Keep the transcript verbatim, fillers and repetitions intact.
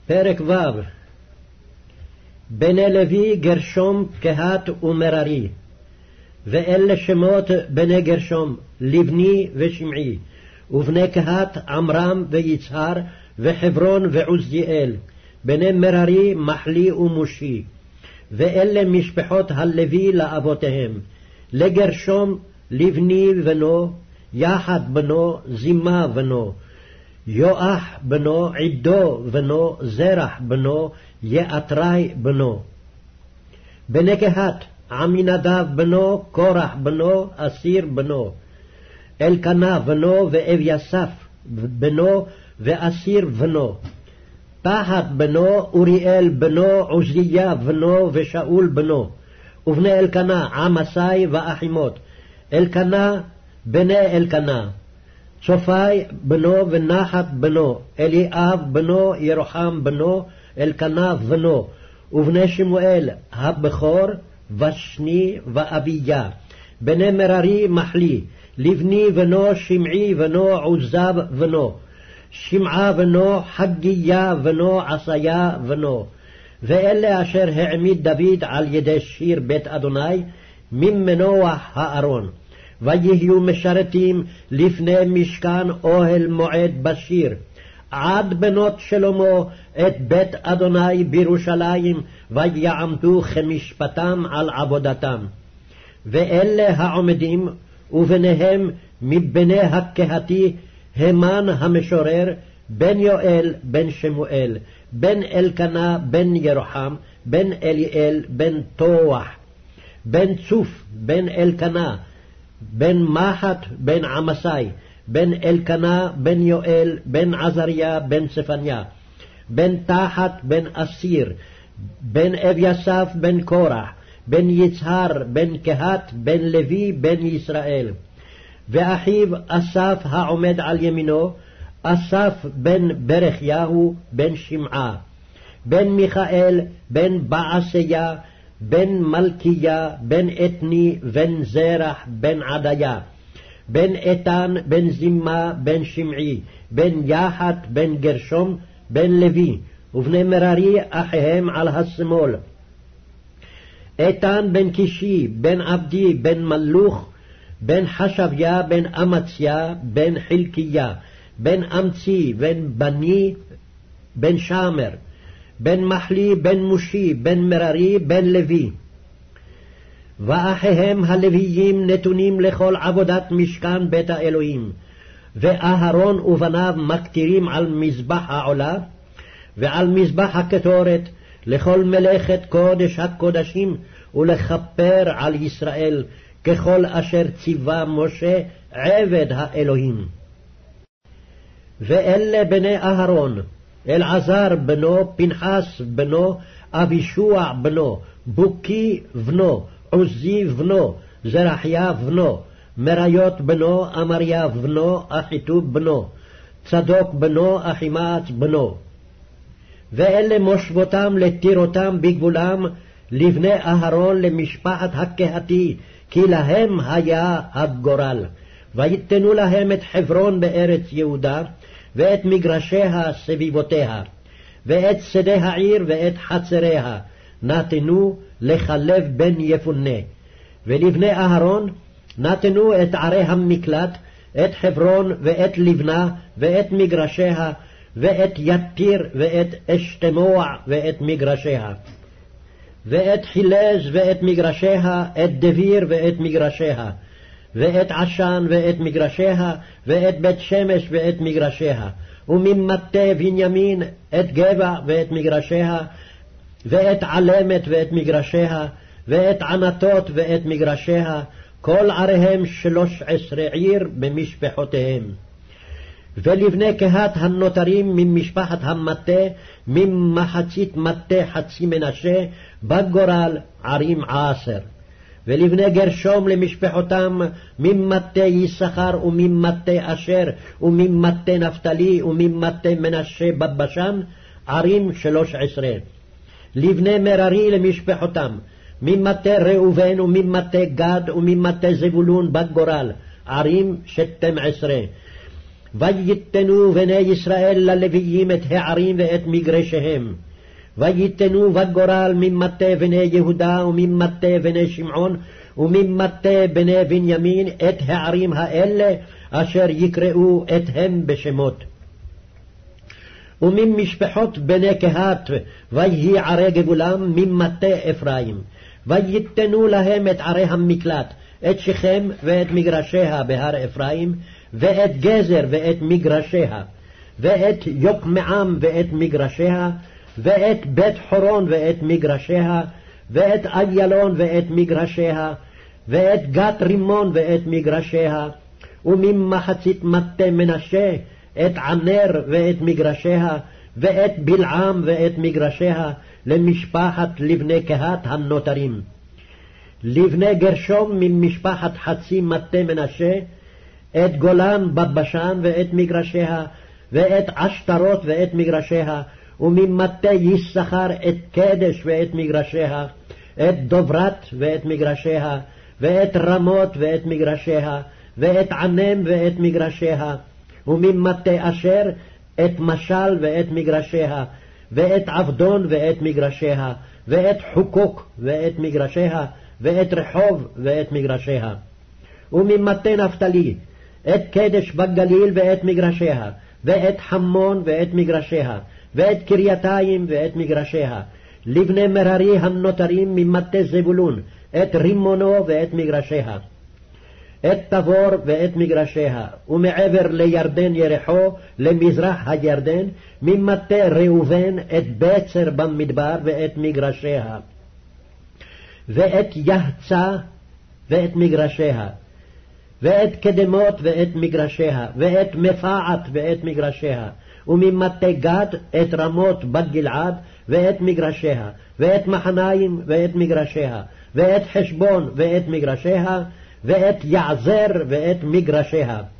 פרק ו' בני לוי גרשום קהת ומררי, ואלה שמות בני גרשום לבני ושמעי, ובני קהת עמרם ויצהר וחברון ועוזיאל, בני מררי מחלי ומושי. ואלה משפחות הלוי לאבותיהם, לגרשום לבני בנו, יחד בנו, זימה בנו, יואח בנו, עידו בנו, זרח בנו, יאתרי בנו. בני קהת עמינדב בנו, קורח בנו, אסיר בנו, אלקנה בנו ואביסף בנו ואסיר בנו. פחת בנו, אוריאל בנו, עוזיה בנו ושאול בנו. ובני אלקנה עמסי ואחימות, אלקנה בני אלקנה, צופי בנו ונחת בנו, אליאב בנו, ירוחם בנו, אלקנה בנו. ובני שמואל הבכור ושני ואביה, בני מררי מחלי, לבני בנו, שמעי בנו, עוזב בנו, שמעה בנו, חגיה בנו, עשיה בנו. ואלה אשר העמיד דוד על ידי שיר בית אדוני ממנוח הארון, ויהיו משרתים לפני משכן אוהל מועד בשיר, עד בנות שלמה את בית אדוני בירושלים, ויעמדו כמשפטם על עבודתם. ואלה העומדים, וביניהם מבני הקהתי, המן המשורר, בן יואל בן שמואל, בן אלקנה בן ירוחם, בן אליאל בן תוח, בן צוף בן אלקנה, בן מחת בן עמסי, בן אלקנה בן יואל, בן עזריה בן צפניה, בן תחת בן אסיר, בן אביסף בן קורח, בן יצהר בן קהת, בן לוי בן ישראל. ואחיו אסף העומד על ימינו, אסף בן ברכיהו בן שמעה, בן מיכאל בן בעשיה, בן מלכיה, בן אתני, בן זרח, בן עדיה, בן איתן, בן זימה, בן שמעי, בן יחת, בן גרשום, בן לוי. ובני מררי אחיהם על השמאל, איתן בן קישי, בן עבדי, בן מלוך, בן חשביה, בן אמציה, בן חלקיה, בן אמצי, בן בני, בן שמר, בן מחלי, בן מושי, בן מררי, בן לוי. ואחיהם הלוויים נתונים לכל עבודת משכן בית האלוהים, ואהרון ובניו מקטירים על מזבח העולה ועל מזבח הקטורת, לכל מלאכת קודש הקודשים, ולכפר על ישראל, ככל אשר ציווה משה עבד האלוהים. ואלה בני אהרון, אלעזר בנו, פנחס בנו, אבישוע בנו, בוקי בנו, עוזי בנו, זרחיה בנו, מריות בנו, אמריה בנו, אחיטוב בנו, צדוק בנו, אחימעץ בנו. ואלה מושבותם לתירותם בגבולם, לבני אהרון למשפחת הקהתי, כי להם היה הגורל. ויתנו להם את חברון בארץ יהודה, ואת מגרשיה סביבותיה, ואת שדה העיר ואת חצריה, נתנו לחלב בן יפונה. ולבני אהרון נתנו את ערי המקלט, את חברון ואת לבנה ואת מגרשיה, ואת יתיר ואת אשתמוע ואת מגרשיה, ואת חילז ואת מגרשיה, את דביר ואת מגרשיה, ואת עשן ואת מגרשיה, ואת בית שמש ואת מגרשיה, וממטה בנימין את גבע ואת מגרשיה, ואת עלמת ואת מגרשיה, ואת ענתות ואת מגרשיה, כל עריהם שלוש עשרה עיר במשפחותיהם. ולבני קהת הנותרים ממשפחת המטה, ממחצית מטה חצי מנשה, בגורל ערים עשר. ולבני גרשום למשפחותם, ממטה יששכר וממטה אשר וממטה נפתלי וממטה מנשה בבשן, ערים שלוש עשרה. לבני מררי למשפחותם, ממטה ראובן וממטה גד וממטה זבולון בגורל, ערים שתים עשרה. ויתנו בני ישראל ללוויים את הערים ואת מגרשיהם. ויתנו בגורל ממטה בני יהודה וממטה בני שמעון וממטה בני בנימין את הערים האלה אשר יקראו אתהם בשמות. וממשפחות בני קהת ויהי ערי גבולם ממטה אפרים. ויתנו להם את ערי המקלט, את שכם ואת מגרשיה בהר אפרים, ואת גזר ואת מגרשיה, ואת יוקמעם ואת מגרשיה, ואת בית חורון ואת מגרשיה, ואת איילון ואת מגרשיה, ואת גת רימון ואת מגרשיה, וממחצית מטה מנשה את ענר ואת מגרשיה, ואת בלעם ואת מגרשיה, למשפחת לבני קהת הנותרים. לבני גרשום ממשפחת חצי מטה מנשה, את גולן בבשן ואת מגרשיה, ואת עשתרות ואת מגרשיה, וממטה יששכר את קדש ואת מגרשיה, את דוברת ואת מגרשיה, ואת רמות ואת מגרשיה, ואת ענם ואת מגרשיה, וממטה אשר את משל ואת מגרשיה, ואת עבדון ואת מגרשיה, ואת חוקוק ואת מגרשיה, ואת רחוב ואת מגרשיה. וממטה נפתלי את קדש בגליל ואת מגרשיה, ואת חמון ואת מגרשיה, ואת קרייתיים ואת מגרשיה. לבני מררי הנותרים ממטה זבולון, את רימונו ואת מגרשיה, את תבור ואת מגרשיה, ומעבר לירדן ירחו למזרח הירדן, ממטה ראובן את בצר במדבר ואת מגרשיה, ואת יחצה ואת מגרשיה, ואת קדמות ואת מגרשיה, ואת מפעת ואת מגרשיה, וממטה גד את רמות בגלעד ואת מגרשיה, ואת מחניים ואת מגרשיה, ואת חשבון ואת מגרשיה, ואת יעזר ואת מגרשיה.